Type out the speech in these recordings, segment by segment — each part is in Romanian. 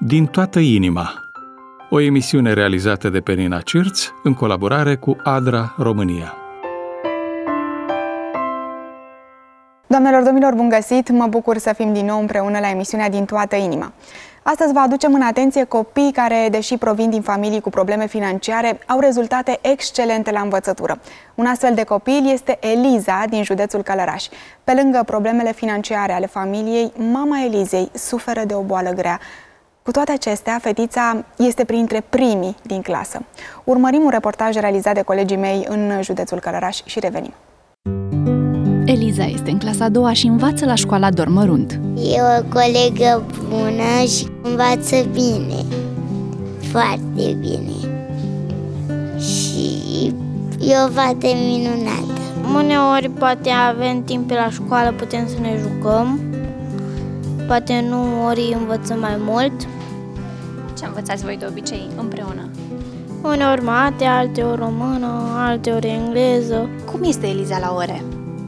Din toată inima, o emisiune realizată de Penina Cirț în colaborare cu ADRA România. Doamnelor, domnilor, bun găsit! Mă bucur să fim din nou împreună la emisiunea Din toată inima. Astăzi vă aducem în atenție copii care, deși provin din familii cu probleme financiare, au rezultate excelente la învățătură. Un astfel de copil este Eliza din județul Călăraș. Pe lângă problemele financiare ale familiei, mama Elizei suferă de o boală grea. Cu toate acestea, fetița este printre primii din clasă. Urmărim un reportaj realizat de colegii mei în județul Călăraș și revenim. Eliza este în clasa a doua și învață la școala Dormărunt. E o colegă bună și învață bine, foarte bine. Și e o fată minunată. Uneori poate avem timp la școală, putem să ne jucăm. Poate nu ori învățăm mai mult. Ce învățați voi de obicei împreună? Uneori mate, alteori română, alteori engleză. Cum este Eliza la ore?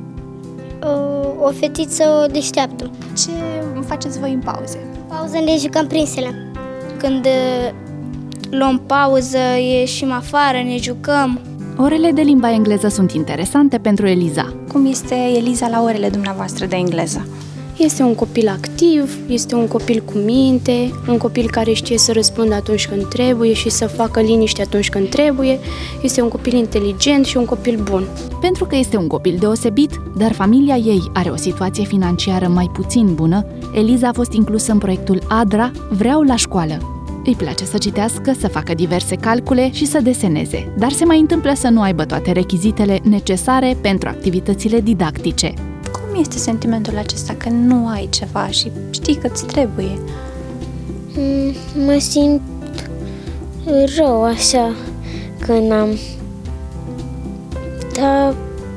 O fetiță deșteaptă. Ce faceți voi în pauze? Pauză ne jucăm prinsele. Când luăm pauză, ieșim afară, ne jucăm. Orele de limba engleză sunt interesante pentru Eliza. Cum este Eliza la orele dumneavoastră de engleză? Este un copil activ, este un copil cu minte, un copil care știe să răspundă atunci când trebuie și să facă liniște atunci când trebuie. Este un copil inteligent și un copil bun. Pentru că este un copil deosebit, dar familia ei are o situație financiară mai puțin bună, Eliza a fost inclusă în proiectul ADRA Vreau la școală. Îi place să citească, să facă diverse calcule și să deseneze, dar se mai întâmplă să nu aibă toate rechizitele necesare pentru activitățile didactice. Cum este sentimentul acesta când nu ai ceva și știi că îți trebuie? Mă simt rău așa că n-am. Dar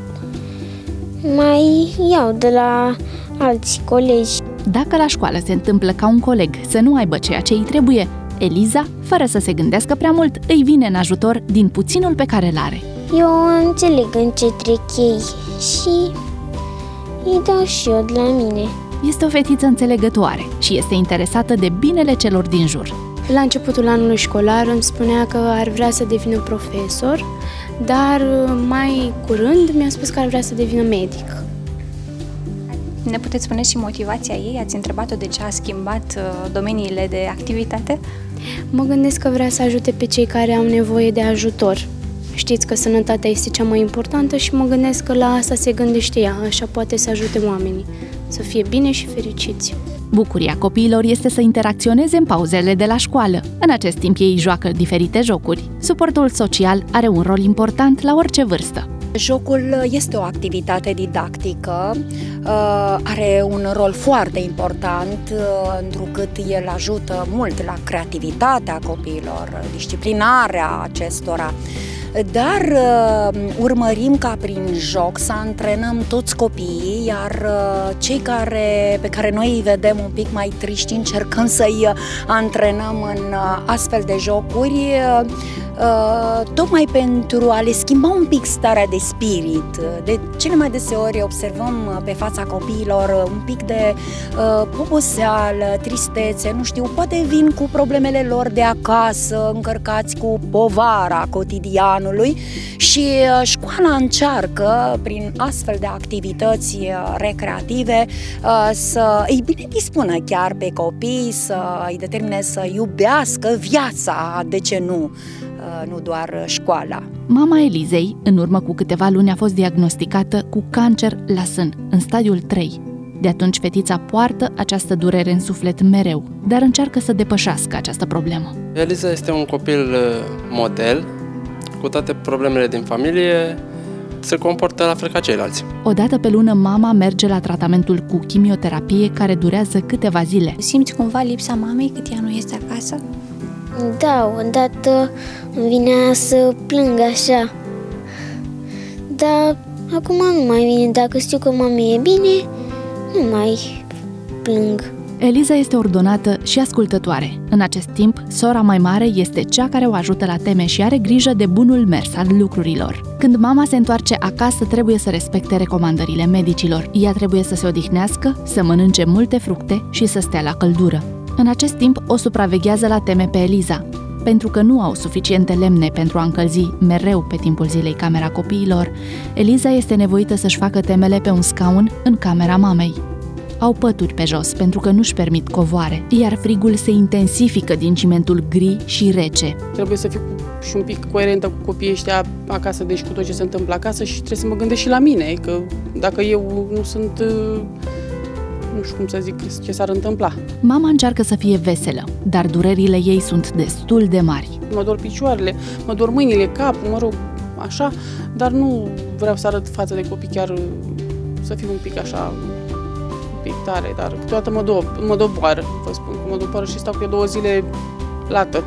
mai iau de la alți colegi. Dacă la școală se întâmplă ca un coleg să nu aibă ceea ce îi trebuie, Eliza, fără să se gândească prea mult, îi vine în ajutor din puținul pe care îl are. Eu înțeleg în ce trec ei și îi dau și eu de la mine. Este o fetiță înțelegătoare și este interesată de binele celor din jur. La începutul anului școlar îmi spunea că ar vrea să devină profesor, dar mai curând mi-a spus că ar vrea să devină medic. Ne puteți spune și motivația ei? Ați întrebat-o de ce a schimbat domeniile de activitate? Mă gândesc că vrea să ajute pe cei care au nevoie de ajutor. Știți că sănătatea este cea mai importantă și mă gândesc că la asta se gândește ea, așa poate să ajute oamenii, să fie bine și fericiți. Bucuria copiilor este să interacționeze în pauzele de la școală. În acest timp ei joacă diferite jocuri. Suportul social are un rol important la orice vârstă. Jocul este o activitate didactică, are un rol foarte important, întrucât el ajută mult la creativitatea copiilor, disciplinarea acestora. Dar urmărim ca prin joc să antrenăm toți copiii, iar cei pe care noi îi vedem un pic mai triști, încercăm să-i antrenăm în astfel de jocuri, tocmai pentru a le schimba un pic starea de spirit. De cele mai deseori observăm pe fața copiilor un pic de oboseală, tristețe, nu știu, poate vin cu problemele lor de acasă, încărcați cu povara cotidianului și școala încearcă, prin astfel de activități recreative, să îi bine dispună chiar pe copii, să îi determine să iubească viața, de ce nu doar școala. Mama Elizei, în urmă cu câteva luni, a fost diagnosticată cu cancer la sân, în stadiul 3. De atunci, fetița poartă această durere în suflet mereu, dar încearcă să depășească această problemă. Eliza este un copil model, cu toate problemele din familie, se comportă la fel ca ceilalți. O dată pe lună, mama merge la tratamentul cu chimioterapie, care durează câteva zile. Simți cumva lipsa mamei cât ea nu este acasă? Da, odată îmi vinea să plâng așa. Dar acum nu mai vine. Dacă știu că mama e bine, nu mai plâng. Eliza este ordonată și ascultătoare. În acest timp, sora mai mare este cea care o ajută la teme și are grijă de bunul mers al lucrurilor. Când mama se întoarce acasă, trebuie să respecte recomandările medicilor. Ea trebuie să se odihnească, să mănânce multe fructe și să stea la căldură. În acest timp, o supraveghează la teme pe Eliza. Pentru că nu au suficiente lemne pentru a încălzi mereu pe timpul zilei camera copiilor, Eliza este nevoită să-și facă temele pe un scaun în camera mamei. Au pături pe jos pentru că nu-și permit covoare, iar frigul se intensifică din cimentul gri și rece. Trebuie să fiu și un pic coerentă cu copiii ăștia acasă, deci cu tot ce se întâmplă acasă și trebuie să mă gândesc și la mine, că dacă eu nu sunt, nu știu cum să zic, ce s-ar întâmpla. Mama încearcă să fie veselă, dar durerile ei sunt destul de mari. Mă dor picioarele, mă dor mâinile, capul, mă rog, așa, dar nu vreau să arăt față de copii, chiar să fiu un pic așa, un pic tare, dar câteodată mă doboară, vă spun, că mă doboară și stau cu 2 zile lată.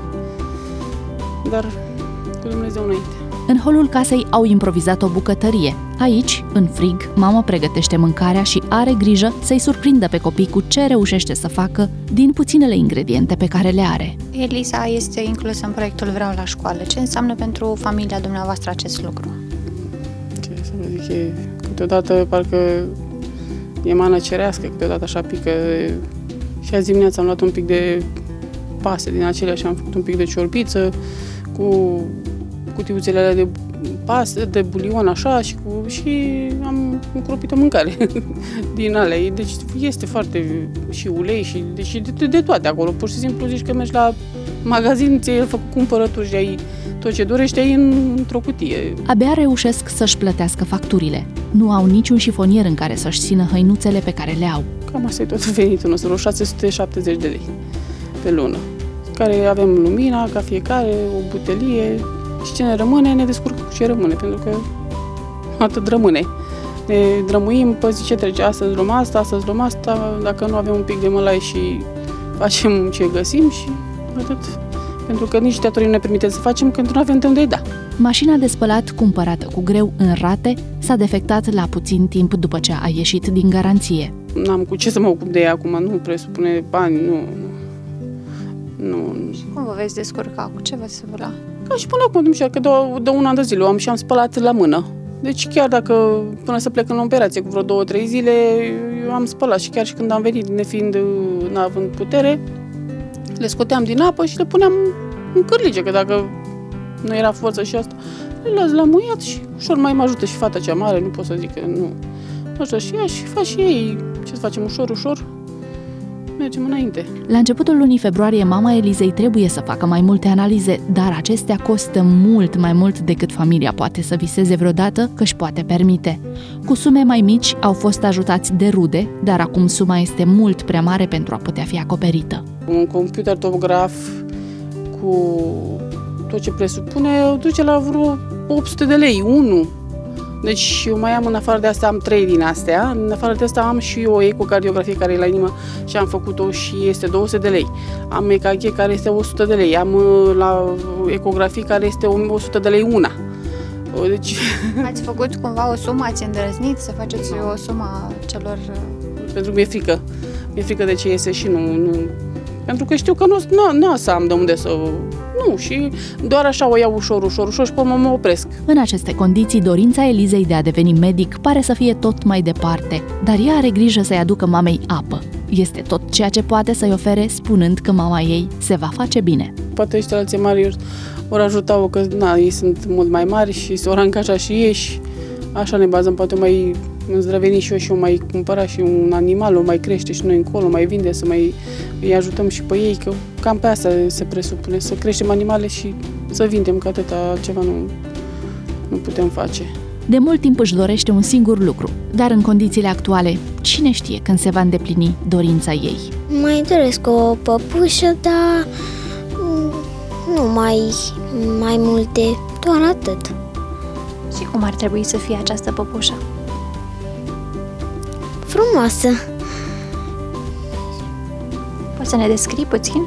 Dar cu Dumnezeu înainte. În holul casei au improvizat o bucătărie. Aici, în frig, mama pregătește mâncarea și are grijă să-i surprindă pe copii cu ce reușește să facă din puținele ingrediente pe care le are. Eliza este inclusă în proiectul Vreau la școală. Ce înseamnă pentru familia dumneavoastră acest lucru? Ce să vă zic, câteodată parcă e mană cerească, câteodată așa pică. Și azi dimineața am luat un pic de pase din acelea și am făcut un pic de ciorbiță cu cutiuțele alea de pastă, de bulion, așa, și am încropit o mâncare din alea. Deci este foarte și ulei și deci de toate acolo. Pur și simplu zici că mergi la magazin, ți-ai făcut cumpărături și ai tot ce dorești, ai într-o cutie. Abia reușesc să-și plătească facturile. Nu au niciun șifonier în care să-și țină hăinuțele pe care le au. Cam asta e tot venitul nostru, 670 de lei pe lună, care avem lumina, ca fiecare, o butelie. Și ce ne rămâne, ne descurcăm cu ce rămâne, pentru că atât rămâne. Ne drămuim, pe zi ce trece, astăzi luăm asta, dacă nu avem un pic de mălai și facem ce găsim și atât. Pentru că nici teatorii nu ne permite să facem când nu avem timp de da. Mașina de spălat, cumpărată cu greu în rate, s-a defectat la puțin timp după ce a ieșit din garanție. N-am cu ce să mă ocup de ea acum, nu presupune bani, nu. Cum vă veți descurca? Cu ce veți spăla? Ca și până acum, că de un an de zile am spălat la mână. Deci chiar dacă până să plec în operație cu vreo 2-3 zile, eu am spălat și chiar și când am venit, nefiind n-având putere, le scoteam din apă și le puneam în cârlige, că dacă nu era forță și asta, le las la muiat și ușor mai mă ajută și fata cea mare, nu pot să zic că nu. Așa și ea și fac și ei, ce să facem, ușor, mergem înainte. La începutul lunii februarie, mama Elizei trebuie să facă mai multe analize, dar acestea costă mult mai mult decât familia poate să viseze vreodată că își poate permite. Cu sume mai mici au fost ajutați de rude, dar acum suma este mult prea mare pentru a putea fi acoperită. Un computer tomograf cu tot ce presupune duce la vreo 800 de lei, unul. Deci eu mai am, în afară de asta, am 3 din astea. În afară de asta am și o ecocardiografie care e la inimă și am făcut-o și este 200 de lei. Am EKG care este 100 de lei. Am la ecografie care este 100 de lei una. Deci... Ați făcut cumva o sumă? Ați îndrăznit să faceți o sumă a celor... Pentru că mi-e frică. Mi-e frică de ce iese și nu... Pentru că știu că nu o să am de unde să... Nu, și doar așa o iau ușor și pe urmă mă opresc. În aceste condiții, dorința Elizei de a deveni medic pare să fie tot mai departe, dar ea are grijă să-i aducă mamei apă. Este tot ceea ce poate să-i ofere, spunând că mama ei se va face bine. Poate ăștia alții mari ori ajuta-o, că ei sunt mult mai mari și se ori angaja și ei și așa ne bazăm, poate mai îndrăveni și eu mai cumpăra și un animal, o mai crește și noi încolo, mai vinde, să mai îi ajutăm și pe ei, că cam pe asta se presupune, să creștem animale și să vindem, că atâta altceva nu putem face. De mult timp își dorește un singur lucru, dar în condițiile actuale, cine știe când se va îndeplini dorința ei? Mai doresc o păpușă, dar nu mai multe, doar atât. Și cum ar trebui să fie această păpușă? Frumoasă. Poți să ne descrii puțin?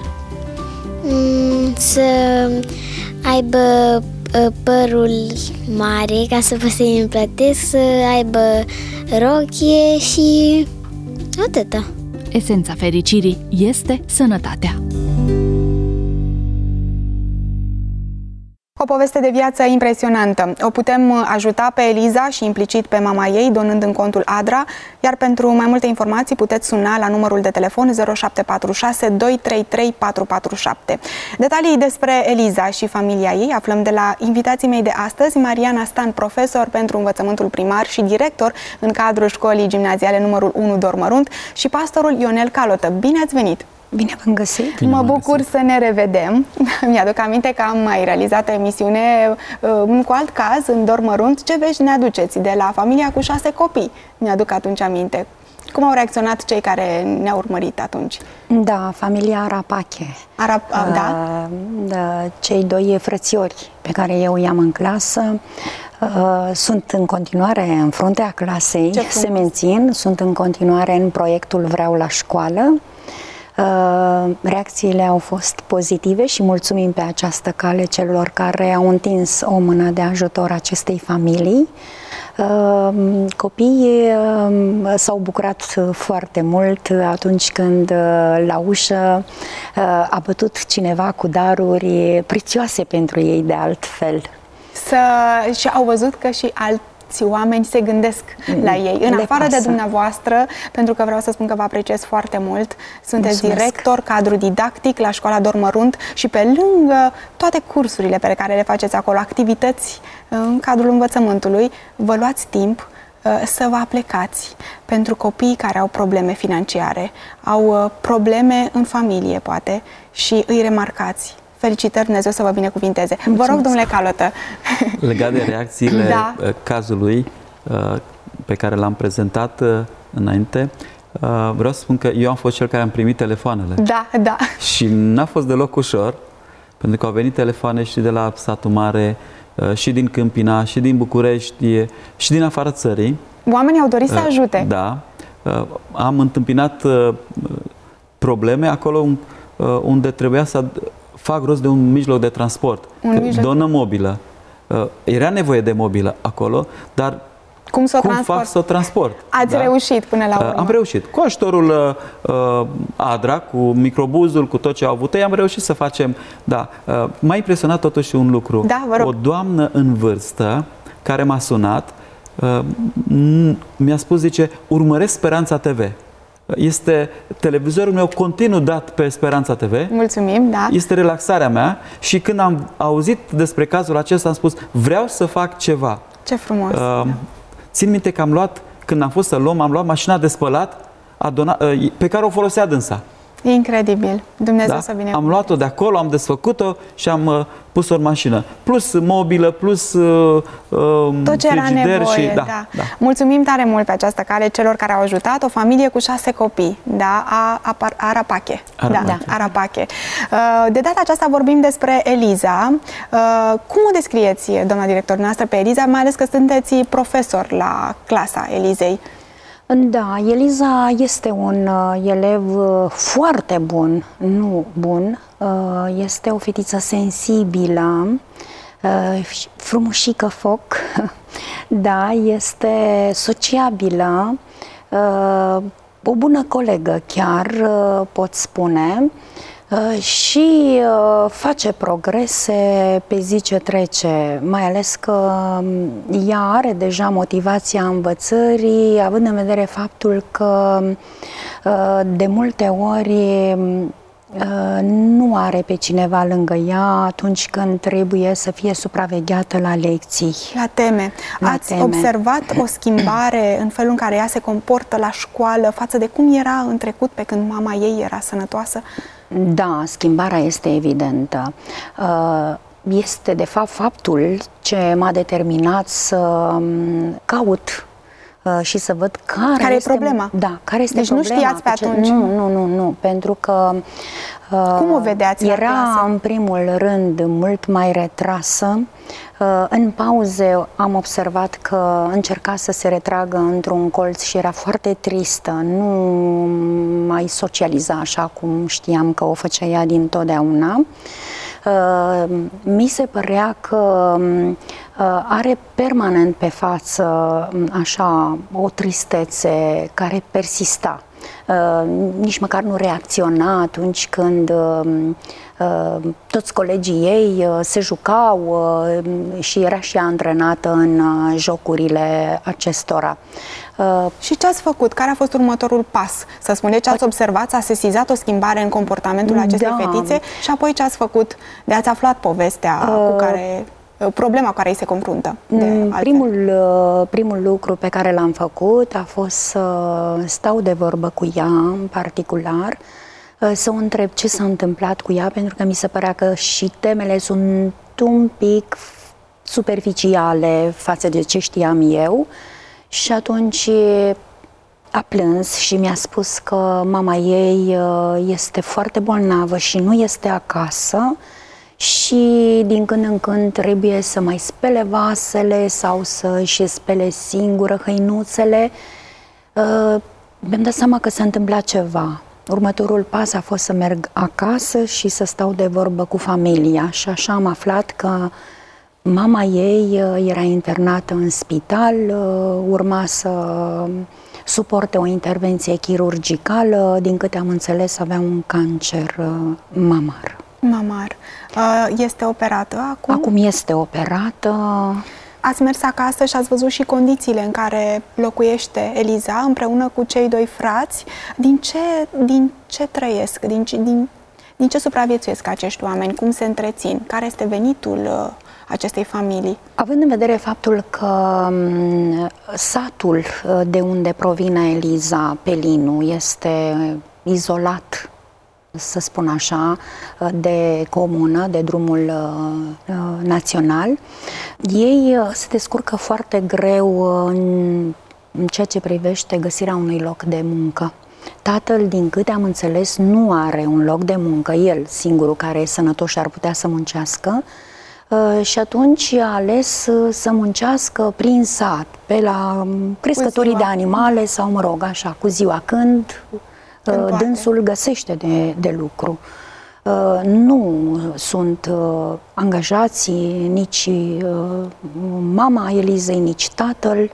Să aibă părul mare, ca să pot să-i împlătesc, să aibă rochie și atâta. Esența fericirii este sănătatea. poveste de viață impresionantă. O putem ajuta pe Eliza și implicit pe mama ei, donând în contul ADRA, iar pentru mai multe informații puteți suna la numărul de telefon 0746 233 447. Detalii despre Eliza și familia ei aflăm de la invitații mei de astăzi, Mariana Stan, profesor pentru învățământul primar și director în cadrul școlii gimnaziale numărul 1 Dormărunt, și pastorul Ionel Calotă. Bine ați venit! Bine v-am găsit! Mă bucur să ne revedem. Mi-aduc aminte că am mai realizat o emisiune cu alt caz în Dormărunt. Ce vești ne aduceți de la familia cu 6 copii? Mi-aduc atunci aminte. Cum au reacționat cei care ne-au urmărit atunci? Da, familia Arapache. Da, cei 2 frățiori pe care eu i-am în clasă sunt în continuare în fruntea clasei, se mențin, sunt în continuare în proiectul Vreau la școală. Reacțiile au fost pozitive și mulțumim pe această cale celor care au întins o mână de ajutor acestei familii. Copiii s-au bucurat foarte mult atunci când la ușă a bătut cineva cu daruri prețioase pentru ei de altfel. Și au văzut că și alți oameni se gândesc la ei, în afară de dumneavoastră, pentru că vreau să spun că vă apreciez foarte mult. Sunteți director, cadru didactic la școala Dormărunt și pe lângă toate cursurile pe care le faceți acolo, activități în cadrul învățământului, vă luați timp să vă aplecați pentru copiii care au probleme financiare, au probleme în familie, poate, și îi remarcați. Felicitări, Dumnezeu să vă binecuvinteze. Vă rog, domnule Calotă. Legat de reacțiile cazului pe care l-am prezentat înainte, vreau să spun că eu am fost cel care am primit telefoanele. Da. Și n-a fost deloc ușor, pentru că au venit telefoane și de la satul mare, și din Câmpina, și din București, și din afara țării. Oamenii au dorit să ajute. Da. Am întâmpinat probleme acolo unde trebuia să fac rost de un mijloc de transport, donă mobilă. Era nevoie de mobilă acolo, dar cum fac să o transport? Ați reușit până la urmă? Am reușit. Cu ajutorul ADRA, cu microbuzul, cu tot ce au avut ei, am reușit să facem. M-a impresionat totuși un lucru. O doamnă în vârstă care m-a sunat, mi-a spus, zice, urmăresc Speranța TV. Este televizorul meu continuu dat pe Speranța TV. Mulțumim, da. Este relaxarea mea și când am auzit despre cazul acesta am spus, vreau să fac ceva. Ce frumos. Țin minte că când am fost să luăm, am luat mașina de spălat pe care o folosea dânsa. E incredibil. Dumnezeu să binecuvânteze. Am luat-o de acolo, am desfăcut-o și am pus-o în mașină. Plus mobilă, plus tot ce era nevoie, și, Mulțumim tare mult pe această cale celor care au ajutat. O familie cu 6 copii, Arapache. Arapache. De data aceasta vorbim despre Eliza. Cum o descrieți, doamna director noastră, pe Eliza, mai ales că sunteți profesor la clasa Elizei? Da, Eliza este un elev foarte bun, este o fetiță sensibilă, frumușică foc, este sociabilă, o bună colegă chiar, pot spune, și face progrese pe zi ce trece, mai ales că ea are deja motivația învățării, având în vedere faptul că de multe ori nu are pe cineva lângă ea atunci când trebuie să fie supravegheată la lecții. La teme. Ați observat o schimbare în felul în care ea se comportă la școală față de cum era în trecut pe când mama ei era sănătoasă? Da, schimbarea este evidentă. Este de fapt faptul ce m-a determinat să caut și să văd care este problema. Care este problema. Nu știați pe atunci? Nu, pentru că cum o vedeați la era clasă? În primul rând mult mai retrasă. În pauze am observat că încerca să se retragă într-un colț și era foarte tristă, nu mai socializa așa cum știam că o făcea ea dintotdeauna. Mi se părea că are permanent pe față așa o tristețe care persista. nici măcar nu reacționa atunci când toți colegii ei se jucau și era și ea antrenată în jocurile acestora. Și ce ați făcut? Care a fost următorul pas? Să spuneți ce ați observat, s-a sesizat o schimbare în comportamentul acestei fetițe și apoi ce ați făcut de ați aflat povestea cu care... problema cu care îi se confruntă. Primul lucru pe care l-am făcut a fost să stau de vorbă cu ea în particular, să o întreb ce s-a întâmplat cu ea, pentru că mi se părea că și temele sunt un pic superficiale față de ce știam eu. Și atunci a plâns și mi-a spus că mama ei este foarte bolnavă și nu este acasă și din când în când trebuie să mai spele vasele sau să-și spele singură hăinuțele. Mi-am dat seama că s-a întâmplat ceva. Următorul pas a fost să merg acasă și să stau de vorbă cu familia și așa am aflat că mama ei era internată în spital, urma să suporte o intervenție chirurgicală, din câte am înțeles avea un cancer mamar. Mamar. Este operată acum? Acum este operată. Ați mers acasă și ați văzut și condițiile în care locuiește Eliza împreună cu cei doi frați. Din ce trăiesc? Din ce supraviețuiesc acești oameni? Cum se întrețin? Care este venitul acestei familii? Având în vedere faptul că satul de unde provine Eliza, Pelinu, este izolat, să spun așa, de comună, de drumul național, ei se descurcă foarte greu în ceea ce privește găsirea unui loc de muncă. Tatăl, din câte am înțeles, nu are un loc de muncă, el singurul care e sănătos și ar putea să muncească, și atunci a ales să muncească prin sat, pe la crescătorii de animale sau, mă rog, așa, cu ziua, când dânsul găsește de lucru. Nu sunt angajați nici mama Elizei, nici tatăl.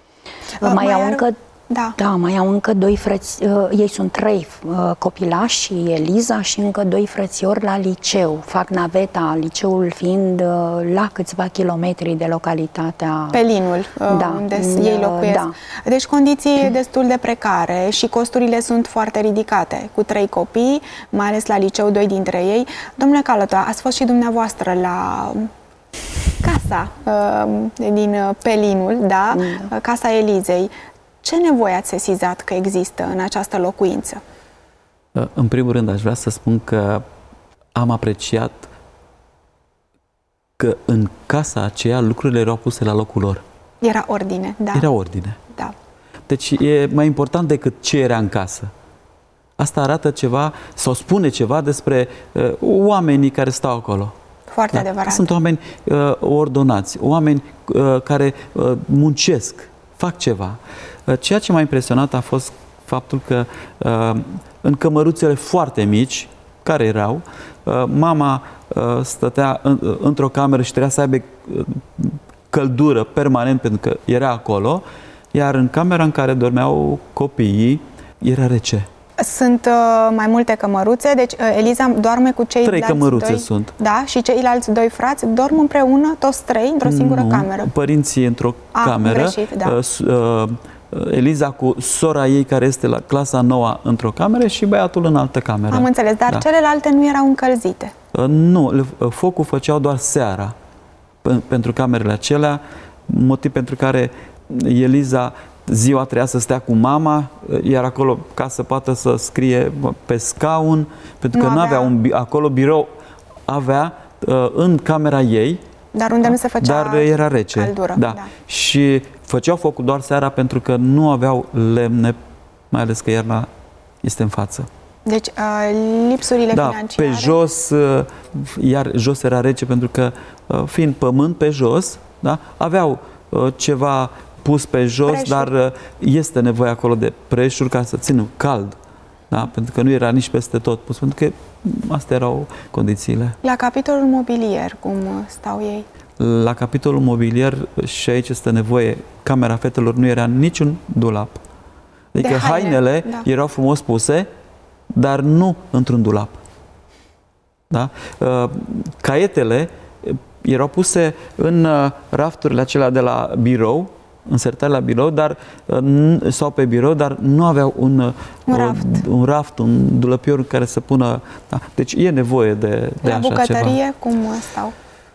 Mai au încă doi frăți, ei sunt 3 copilași, Eliza, și încă 2 frățiori la liceu. Fac naveta, liceul fiind la câțiva kilometri de localitatea Pelinul, unde ei locuiesc. Da. Deci condiții destul de precare și costurile sunt foarte ridicate. Cu 3 copii, mai ales la liceu 2 dintre ei. Domnule Calătă, ați fost și dumneavoastră la casa din Pelinul, casa Elizei. Ce nevoie ați sesizat că există în această locuință? În primul rând, aș vrea să spun că am apreciat că în casa aceea lucrurile erau puse la locul lor. Era ordine, da. Era ordine. Da. Deci e mai important decât ce era în casă. Asta arată ceva sau spune ceva despre oamenii care stau acolo. Foarte adevărat. Sunt oameni ordonați, oameni care muncesc, fac ceva. Ceea ce m-a impresionat a fost faptul că în cămăruțele foarte mici, care erau, mama stătea într-o cameră și trebuia să aibă căldură permanent pentru că era acolo, iar în camera în care dormeau copiii era rece. Sunt mai multe cămăruțe, deci Eliza doarme cu ceilalți 3 cămăruțe sunt. Da, și ceilalți 2 frați dorm împreună, toți 3, într-o singură cameră. Părinții într-o cameră, greșit, Eliza cu sora ei care este la clasa 9 într-o cameră și băiatul în altă cameră. Am înțeles, dar celelalte nu erau încălzite. Nu, focul făceau doar seara pentru camerele acelea, motiv pentru care Eliza ziua trebuia să stea cu mama, iar acolo, ca să poată să scrie pe scaun, pentru că nu avea acolo birou, avea în camera ei, dar unde nu se făcea dar era rece. Căldură. Da. Și făceau focul doar seara pentru că nu aveau lemne, mai ales că iarna este în față. Deci lipsurile financiare. Pe jos, iar jos era rece pentru că fiind pământ pe jos, aveau ceva pus pe jos, preșuri. Dar este nevoie acolo de preșuri ca să țină cald. Da? Pentru că nu era nici peste tot pus, pentru că astea erau condițiile. La capitolul mobilier, cum stau ei? La capitolul mobilier, și aici este nevoie, camera fetelor nu era niciun dulap, Adică hainele erau frumos puse, dar nu într-un dulap. Da? Caietele erau puse în rafturile acelea de la birou, însertare la birou, sau pe birou, dar nu aveau un raft, un dulăpior în care să pună... Da. Deci e nevoie de la așa bucătărie, ceva. cum stau?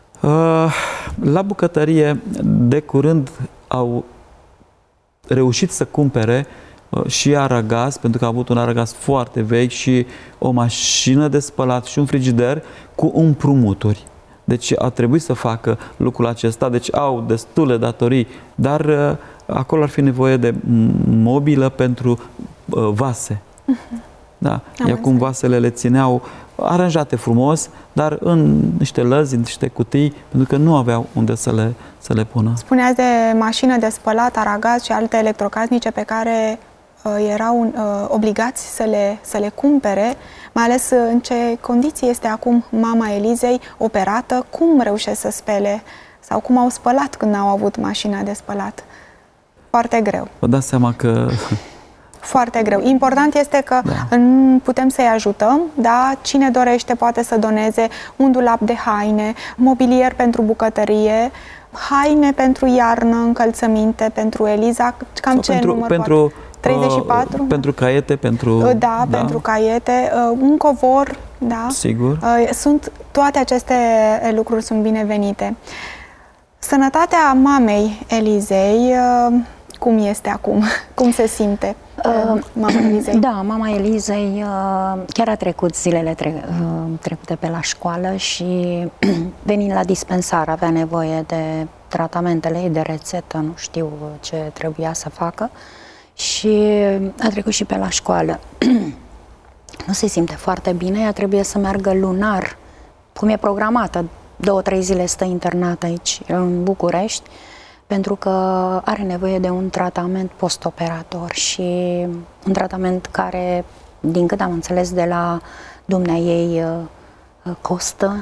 La bucătărie, de curând, au reușit să cumpere și aragaz, pentru că a avut un aragaz foarte vechi și o mașină de spălat și un frigider cu împrumuturi. Deci a trebuit să facă lucrul acesta, deci au destule datorii, dar acolo ar fi nevoie de mobilă pentru vase. Da. Acum vasele le țineau aranjate frumos, dar în niște lăzi, în niște cutii, pentru că nu aveau unde să le pună. Spuneați de mașină de spălat, aragaz și alte electrocasnice pe care erau obligați să le cumpere, mai ales în ce condiții este acum mama Elizei operată, cum reușesc să spele sau cum au spălat când n-au avut mașina de spălat. Foarte greu. Vă dați seama că... Foarte greu. Important este că putem să-i ajutăm, da? Cine dorește poate să doneze un dulap de haine, mobilier pentru bucătărie, haine pentru iarnă, încălțăminte pentru Eliza, cam ce număr pentru 34? Pentru caiete, pentru... Da, pentru caiete, un covor, da? Sigur. Toate aceste lucruri sunt binevenite. Sănătatea mamei Elizei, cum este acum? Cum se simte? Mama Elizei? Da, mama Elizei chiar a trecut zilele trecute pe la școală și venind la dispensar avea nevoie de tratamentele ei, de rețetă, nu știu ce trebuia să facă și a trecut și pe la școală. Nu se simte foarte bine, ea trebuie să meargă lunar, cum e programată, 2-3 zile stă internată aici în București, pentru că are nevoie de un tratament postoperator și un tratament care, din cât am înțeles de la dumneaei, costă,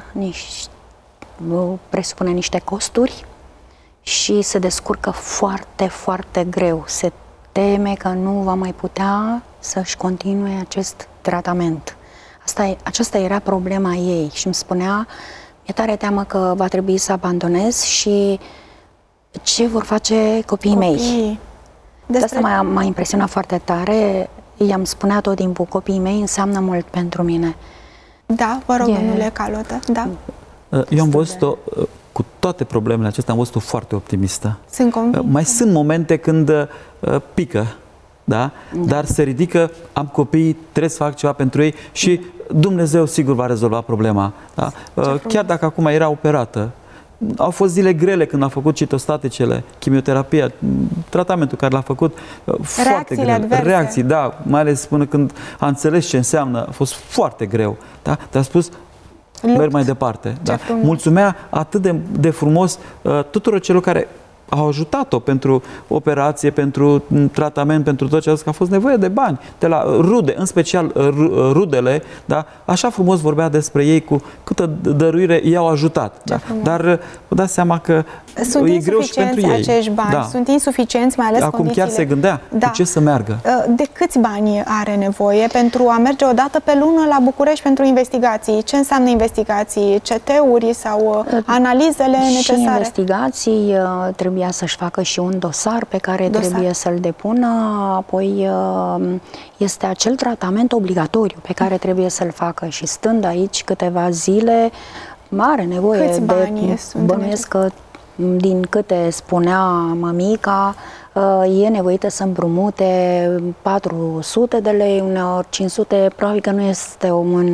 presupune niște costuri și se descurcă foarte, foarte greu. Se teme că nu va mai putea să-și continue acest tratament. Aceasta era problema ei și îmi spunea, mi-e tare teamă că va trebui să abandonez și ce vor face copiii mei. Asta m-a impresionat foarte tare. I-am spunea tot timpul, copiii mei înseamnă mult pentru mine. Da, vă rog, domnule Calotă. Da. Eu am văzut-o, cu toate problemele acestea, am văzut-o foarte optimistă. Sunt convins. Mai sunt momente când pică, da? Dar se ridică, am copii, trebuie să fac ceva pentru ei și Dumnezeu sigur va rezolva problema. Da? Chiar dacă acum era operată, au fost zile grele când a făcut citostaticele, chimioterapia, tratamentul care l-a făcut, foarte greu. Reacții, da, mai ales până când a înțeles ce înseamnă, a fost foarte greu. Da? Dar a spus, merg mai departe. Da? Mulțumea atât de frumos tuturor celor care au ajutat-o pentru operație, pentru tratament, pentru tot ce a zis, că a fost nevoie de bani, de la rude, în special rudele, da? Așa frumos vorbea despre ei, cu câtă dăruire i-au ajutat. Da? Dar vă dați seama că sunt e greu și pentru ei. Acești bani, da. Sunt insuficienți, mai ales acum condițiile. Chiar se gândea cu ce să meargă. De câți bani are nevoie pentru a merge o dată pe lună la București pentru investigații? Ce înseamnă investigații? CT-uri sau analizele necesare? Și investigații, trebuia să-și facă și un dosar pe care trebuie să-l depună, apoi este acel tratament obligatoriu pe care trebuie să-l facă și stând aici câteva zile, are nevoie Câți bani bănuiesc că, din câte spunea mămica, e nevoită să împrumute 400 de lei, uneori 500, probabil că nu este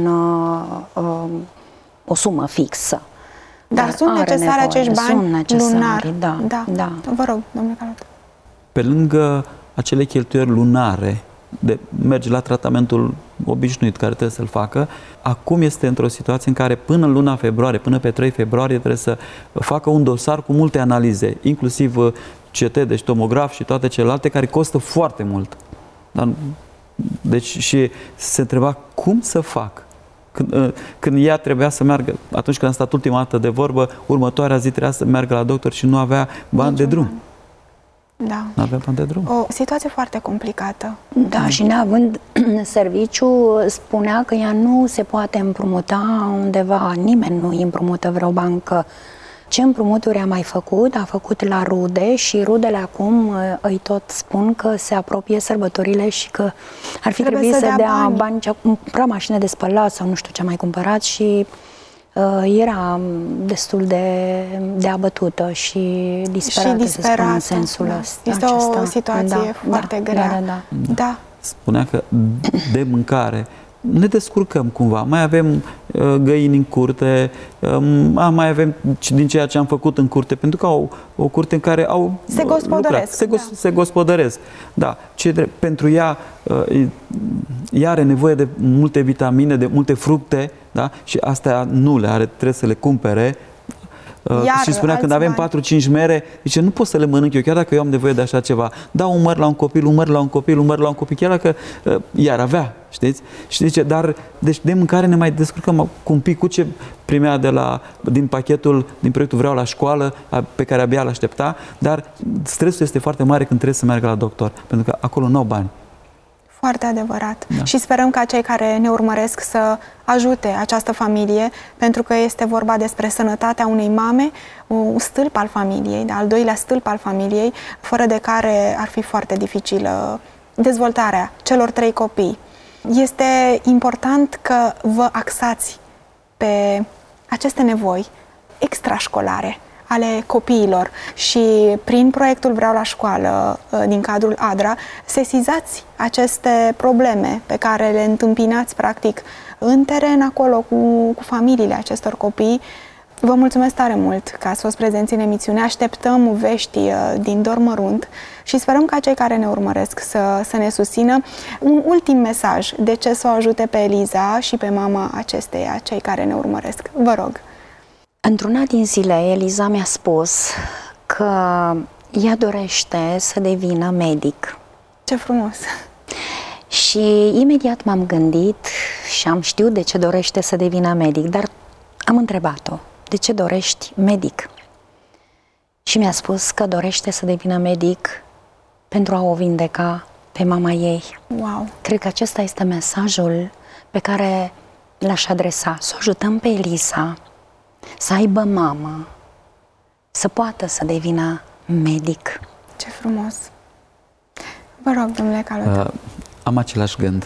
o sumă fixă. Dar sunt necesari acești bani lunari. Da. Vă rog, domnule Calotă. Pe lângă acele cheltuieli lunare de merge la tratamentul obișnuit care trebuie să-l facă, acum este într-o situație în care până în luna februarie, până pe 3 februarie trebuie să facă un dosar cu multe analize, inclusiv CT, deci tomograf și toate celelalte, care costă foarte mult. Deci și se întreba cum să fac. Când ea trebuia să meargă, atunci când am stat ultima dată de vorbă, următoarea zi trebuia să meargă la doctor și nu avea bani de drum. Da. Nu avem bani de drum. O situație foarte complicată. Da, și neavând serviciu, spunea că ea nu se poate împrumuta undeva, nimeni nu îi împrumută vreo bancă. Ce împrumuturi a mai făcut? A făcut la rude și rudele acum îi tot spun că se apropie sărbătorile și că ar fi trebuit să dea bani, ce a cumpărat mașină de spălat sau nu știu ce a mai cumpărat și era destul de abătută și disperată, să spun, în sensul ăsta. Este o situație foarte grea. Da. Spunea că de mâncare ne descurcăm cumva. Mai avem găini în curte, mai avem din ceea ce am făcut în curte, pentru că au o curte în care au se gospodăresc. Se gospodăresc. Da. Pentru ea, ea are nevoie de multe vitamine, de multe fructe, da? Și astea nu le are, trebuie să le cumpere. Și spunea, când avem 4-5 mere, zice, nu pot să le mănânc eu, chiar dacă eu am nevoie de așa ceva. Dau un măr la un copil, un măr la un copil, un măr la un copil, chiar dacă iar avea, știți? Și zice, dar deci de mâncare ne mai descurcăm cu un pic, cu ce primea din pachetul, din proiectul Vreau la școală, pe care abia l-aștepta, dar stresul este foarte mare când trebuie să meargă la doctor, pentru că acolo nu au bani. Foarte adevărat. Da. Și sperăm ca cei care ne urmăresc să ajute această familie, pentru că este vorba despre sănătatea unei mame, un stâlp al familiei, al doilea stâlp al familiei, fără de care ar fi foarte dificilă dezvoltarea celor 3 copii. Este important că vă axați pe aceste nevoi extrașcolare ale copiilor și prin proiectul Vreau la școală din cadrul ADRA sesizați aceste probleme pe care le întâmpinați practic în teren acolo cu familiile acestor copii. Vă mulțumesc tare mult că ați fost prezenți în emisiune, așteptăm vești din dor mărunt și sperăm ca cei care ne urmăresc să ne susțină. Un ultim mesaj, de ce să o ajute pe Eliza și pe mama acesteia, cei care ne urmăresc? Vă rog. Într-una din zile, Eliza mi-a spus că ea dorește să devină medic. Ce frumos! Și imediat m-am gândit și am știut de ce dorește să devină medic, dar am întrebat-o, de ce dorești medic? Și mi-a spus că dorește să devină medic pentru a o vindeca pe mama ei. Wow! Cred că acesta este mesajul pe care l-aș adresa, să o ajutăm pe Eliza să aibă mamă, să poată să devină medic. Ce frumos! Vă rog, domnule Calută. Am același gând.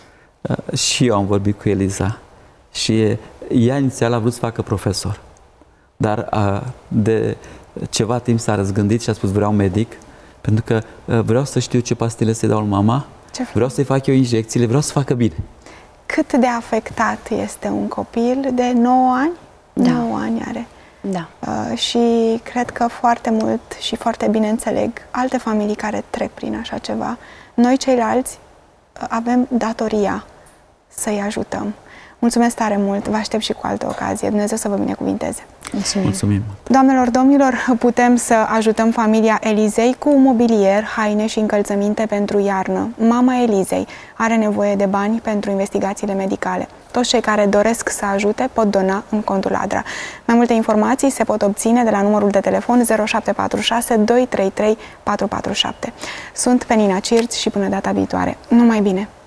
Și eu am vorbit cu Eliza și ea inițial a vrut să facă profesor, dar de ceva timp s-a răzgândit și a spus vreau medic, pentru că vreau să știu ce pastile să-i dau lui mama, vreau să-i fac eu injecțiile, vreau să facă bine. Cât de afectat este un copil de 9 ani? Da. 9 ani are. Da. Și cred că foarte mult și foarte bine înțeleg alte familii care trec prin așa ceva. Noi ceilalți avem datoria să-i ajutăm. Mulțumesc tare mult, vă aștept și cu altă ocazie. Dumnezeu să vă binecuvinteze. Mulțumim. Doamnelor, domnilor, putem să ajutăm familia Elizei cu mobilier, haine și încălțăminte pentru iarnă. Mama Elizei are nevoie de bani pentru investigațiile medicale. Toți cei care doresc să ajute pot dona în contul ADRA. Mai multe informații se pot obține de la numărul de telefon 0746 233 447. Sunt Penina Cirț și până data viitoare. Numai bine!